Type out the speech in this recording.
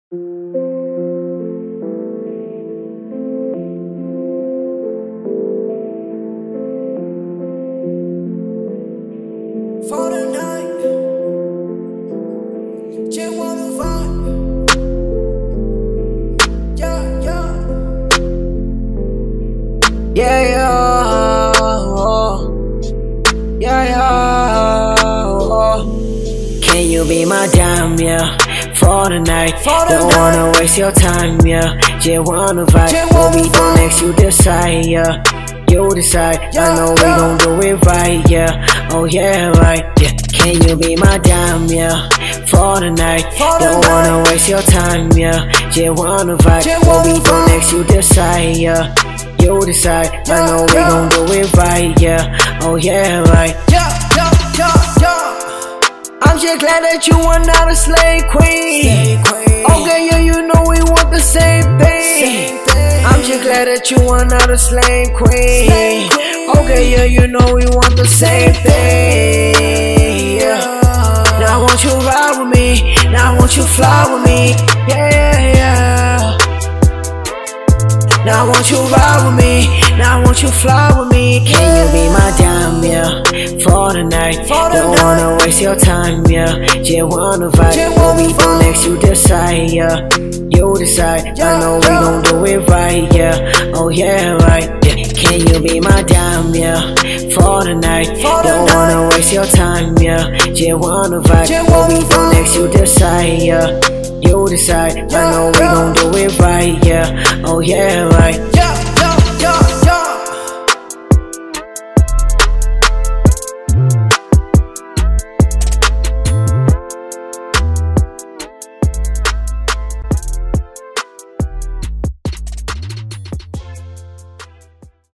For the night, just wanna vibe. Yeah, yeah. Yeah, yeah. Yeah, yeah. Can you be my dime, yeah? For the night, don't wanna waste your time, yeah. Just wanna vibe. What we do next, you decide, yeah. You decide, I know we gon' do it right, yeah. Oh yeah, right, yeah. Can you be my dime, yeah? For the night, don't wanna waste your time, yeah. Just wanna vibe. What we do next, you decide, yeah. You decide, I know we gon' do it right, yeah. Oh yeah, right. I'm just glad that you are not a slave queen. Okay, yeah, you know we want the same thing. I'm just glad that you are not a slave queen. Okay, yeah, you know we want the same thing. Yeah. Now I want you ride with me. Now I want you fly with me. Yeah, yeah, yeah. Now I want you ride with me. Now I want you fly with me. Can you be my dime, yeah? For the night, don't wanna waste your time, yeah. Just wanna vibe. What we do next, you decide, yeah. You decide, I know we gon' do it right, yeah. Oh yeah, right, yeah. Can you be my dime, yeah? For the night, don't wanna waste your time, yeah. Just wanna vibe. What we do next, you decide, yeah. You decide, I know we gon' do it right, yeah. Oh yeah, right.